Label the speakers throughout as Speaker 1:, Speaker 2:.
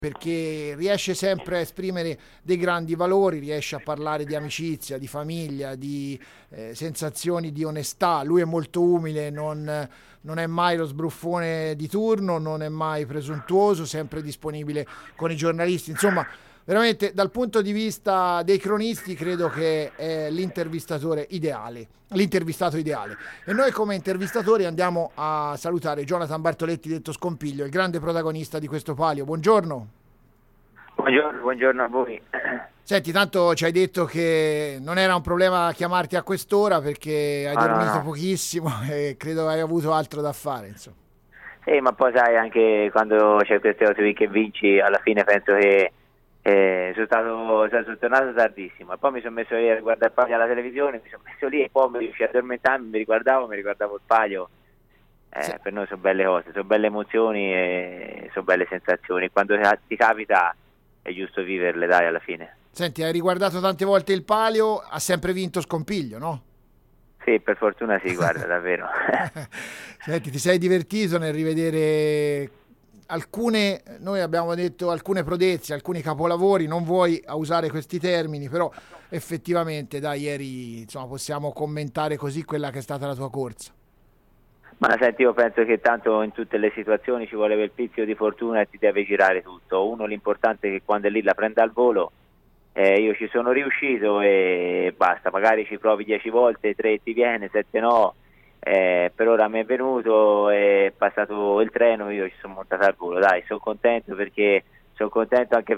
Speaker 1: perché riesce sempre a esprimere dei grandi valori, riesce a parlare di amicizia, di famiglia, di sensazioni di onestà. Lui è molto umile, non è mai lo sbruffone di turno, non è mai presuntuoso, sempre disponibile con i giornalisti. Insomma, veramente dal punto di vista dei cronisti credo che è l'intervistato ideale. E noi come intervistatori andiamo a salutare Jonathan Bartoletti, detto Scompiglio, il grande protagonista di questo palio. Buongiorno.
Speaker 2: Buongiorno a voi.
Speaker 1: Senti, tanto ci hai detto che non era un problema chiamarti a quest'ora perché hai dormito
Speaker 2: No.
Speaker 1: pochissimo e credo hai avuto altro da fare, insomma.
Speaker 2: Sì, ma poi sai, anche quando c'è queste cose qui che vinci, alla fine penso che sono tornato tardissimo e poi mi sono messo lì a guardare il palio alla televisione, mi sono messo lì e poi mi riuscivo a addormentarmi, mi riguardavo il palio.
Speaker 1: Se-
Speaker 2: Per noi sono belle cose, sono belle emozioni e sono belle sensazioni. Quando ti capita è giusto viverle, dai, alla fine.
Speaker 1: Senti, hai riguardato tante volte il palio, ha sempre vinto Scompiglio, no?
Speaker 2: Sì, per fortuna sì, guarda, davvero.
Speaker 1: Senti, ti sei divertito nel rivedere alcune, noi abbiamo detto alcune prodezze, alcuni capolavori, non vuoi a usare questi termini, però effettivamente da ieri insomma, possiamo commentare così quella che è stata la tua corsa.
Speaker 2: Ma senti, io penso che tanto in tutte le situazioni ci vuole quel pizzico di fortuna e ti deve girare tutto. Uno, l'importante è che quando è lì la prenda al volo. Io ci sono riuscito e basta, magari ci provi 10 volte, 3 ti viene, 7 no. Per ora mi è venuto, è passato il treno, io ci sono montato al volo. Dai, sono contento perché sono contento anche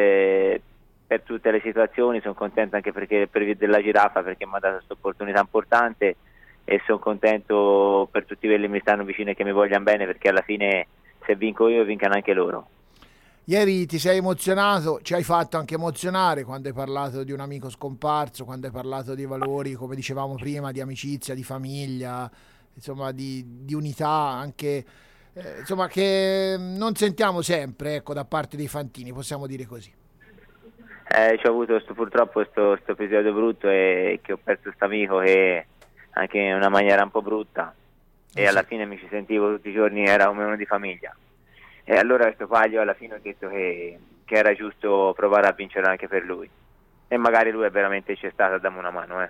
Speaker 2: per tutte le situazioni, sono contento anche perché per via della giraffa, perché mi ha dato questa opportunità importante, e sono contento per tutti quelli che mi stanno vicino e che mi vogliano bene, perché alla fine se vinco io vincano anche loro.
Speaker 1: Ieri ti sei emozionato, ci hai fatto anche emozionare quando hai parlato di un amico scomparso, quando hai parlato di valori, come dicevamo prima, di amicizia, di famiglia, insomma di unità, anche insomma che non sentiamo sempre, ecco, da parte dei fantini, possiamo dire così.
Speaker 2: Ci ho avuto purtroppo questo episodio brutto e che ho perso questo amico che anche in una maniera un po' brutta, e alla
Speaker 1: Sì.
Speaker 2: fine mi ci sentivo tutti i giorni, era come uno di famiglia. E allora questo paglio alla fine ho detto che era giusto provare a vincere anche per lui. E magari lui è veramente c'è stato a darmi una mano.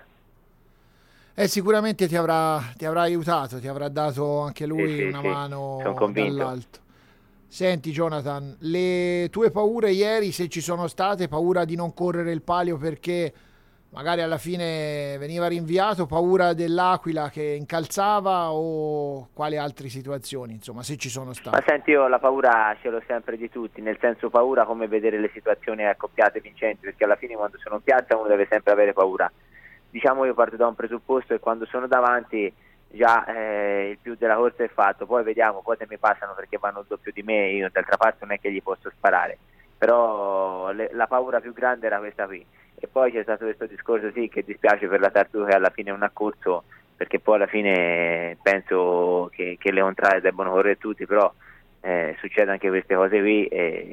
Speaker 1: Sicuramente ti avrà aiutato, ti avrà dato anche
Speaker 2: Sì,
Speaker 1: lui
Speaker 2: sì,
Speaker 1: una
Speaker 2: sì, sono
Speaker 1: mano
Speaker 2: convinto.
Speaker 1: dall'alto. Senti Jonathan, le tue paure ieri, se ci sono state, paura di non correre il palio perché magari alla fine veniva rinviato, paura dell'Aquila che incalzava o quali altre situazioni, insomma, se ci sono
Speaker 2: Ma
Speaker 1: state.
Speaker 2: senti, io la paura ce l'ho sempre di tutti, nel senso paura come vedere le situazioni accoppiate vincenti, perché alla fine quando sono in piazza uno deve sempre avere paura. Diciamo, io parto da un presupposto e quando sono davanti già il più della corsa è fatto, poi vediamo cose mi passano perché vanno il doppio di me, io d'altra parte non è che gli posso sparare, però la paura più grande era questa qui. E poi c'è stato questo discorso, sì, che dispiace per la tartaruga che alla fine non ha corso, perché poi alla fine penso che le contrade debbano correre tutti, però succede anche queste cose qui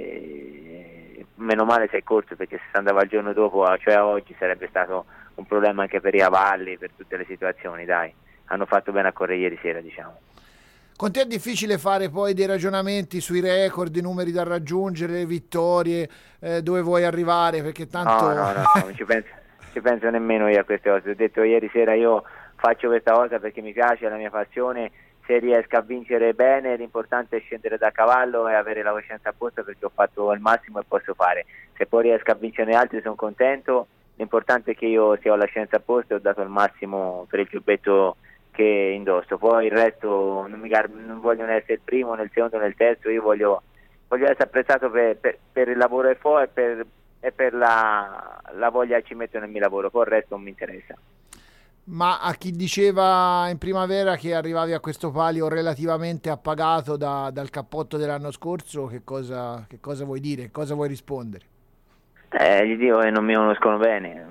Speaker 2: e meno male se è corso, perché se si andava il giorno dopo, cioè oggi, sarebbe stato un problema anche per i cavalli, per tutte le situazioni, dai. Hanno fatto bene a correre ieri sera, diciamo.
Speaker 1: Con te è difficile fare poi dei ragionamenti sui record, i numeri da raggiungere, le vittorie, dove vuoi arrivare, perché
Speaker 2: No,
Speaker 1: tanto...
Speaker 2: no, no, non ci penso nemmeno io a queste cose. Ho detto ieri sera, io faccio questa cosa perché mi piace, è la mia passione. Se riesco a vincere bene, l'importante è scendere da cavallo e avere la coscienza a posto, perché ho fatto il massimo e posso fare. Se poi riesco a vincere altri sono contento. L'importante è che io sia ho la scienza a posto e ho dato il massimo per il giubbetto che indosso. Poi il resto non voglio essere il primo, nel secondo, nel terzo. Io voglio essere apprezzato per il lavoro che fa e per la voglia che ci metto nel mio lavoro. Poi il resto non mi interessa.
Speaker 1: Ma a chi diceva in primavera che arrivavi a questo palio relativamente appagato dal cappotto dell'anno scorso, che cosa vuoi dire? Cosa vuoi rispondere?
Speaker 2: Gli dico che non mi conoscono bene,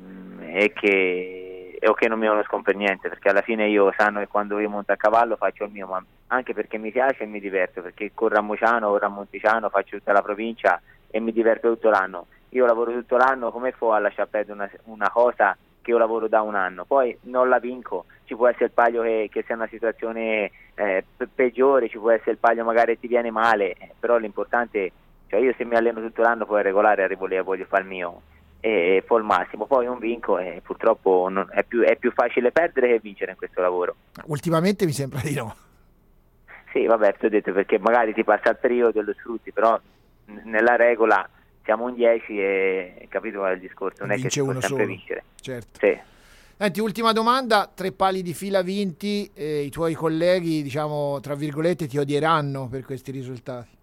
Speaker 2: o che non mi conoscono per niente, perché alla fine io sanno che quando io monto a cavallo faccio il mio, ma anche perché mi piace e mi diverto, perché corro a Mociano, corro a Monticiano, faccio tutta la provincia e mi diverto tutto l'anno. Io lavoro tutto l'anno, come fa a lasciar perdere una cosa che io lavoro da un anno? Poi non la vinco, ci può essere il paio che sia una situazione peggiore, ci può essere il paio magari ti viene male, però l'importante cioè io se mi alleno tutto l'anno poi è regolare arrivo lì e voglio fare il mio e fo il massimo, poi non vinco e purtroppo è più facile perdere che vincere in questo lavoro.
Speaker 1: Ultimamente mi sembra di no.
Speaker 2: Sì, vabbè, ti ho detto, perché magari ti passa il periodo e lo sfrutti, però nella regola siamo un 10 e capito qual è il discorso, non è che si può sempre vincere.
Speaker 1: Certo.
Speaker 2: Sì.
Speaker 1: Senti, ultima domanda, 3 pali di fila vinti, i tuoi colleghi, diciamo, tra virgolette, ti odieranno per questi risultati?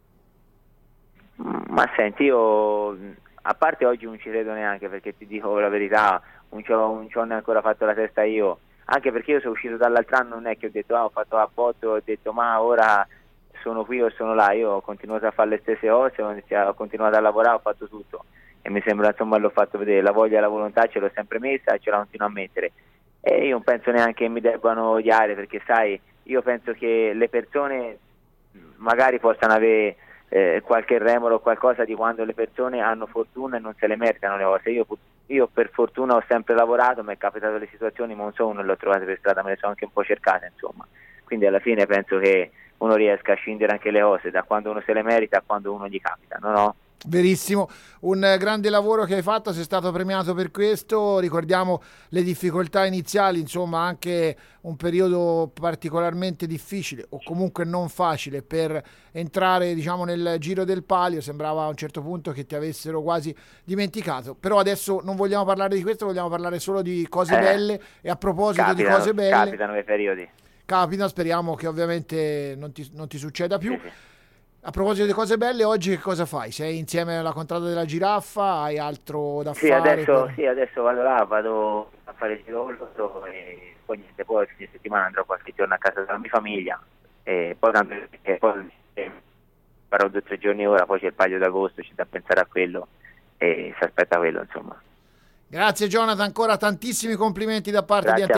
Speaker 2: Ma senti, io a parte oggi non ci credo neanche, perché ti dico la verità, non ci ho ancora fatto la testa io, anche perché io sono uscito dall'altro anno, non è che ho detto ho fatto la foto, ho detto ma ora sono qui o sono là, io ho continuato a fare le stesse cose, ho continuato a lavorare, ho fatto tutto e mi sembra, insomma, l'ho fatto vedere, la voglia e la volontà ce l'ho sempre messa e ce la continuo a mettere, e io non penso neanche che mi debbano odiare, perché sai, io penso che le persone magari possano avere qualche remoro o qualcosa di quando le persone hanno fortuna e non se le meritano le cose. Io per fortuna ho sempre lavorato, mi è capitato le situazioni, ma non so, non le ho trovate per strada, me le sono anche un po' cercate, insomma. Quindi alla fine penso che uno riesca a scindere anche le cose da quando uno se le merita a quando uno gli capita, no?
Speaker 1: Verissimo, un grande lavoro che hai fatto, sei stato premiato per questo, ricordiamo le difficoltà iniziali, insomma anche un periodo particolarmente difficile o comunque non facile per entrare, diciamo, nel giro del palio, sembrava a un certo punto che ti avessero quasi dimenticato, però adesso non vogliamo parlare di questo, vogliamo parlare solo di cose belle, e a proposito di cose belle,
Speaker 2: capitano quei periodi,
Speaker 1: speriamo che ovviamente non ti succeda più.
Speaker 2: Sì.
Speaker 1: A proposito di cose belle, oggi che cosa fai? Sei insieme alla contrada della giraffa? Hai altro da fare?
Speaker 2: Adesso vado là, vado a fare il giro e poi niente, poi il fine settimana andrò qualche giorno a casa della mia famiglia e poi farò 2 o 3 giorni ora, poi c'è il Palio d'Agosto, c'è da pensare a quello e si aspetta quello, insomma.
Speaker 1: Grazie Jonathan, ancora tantissimi complimenti da parte
Speaker 2: Grazie
Speaker 1: di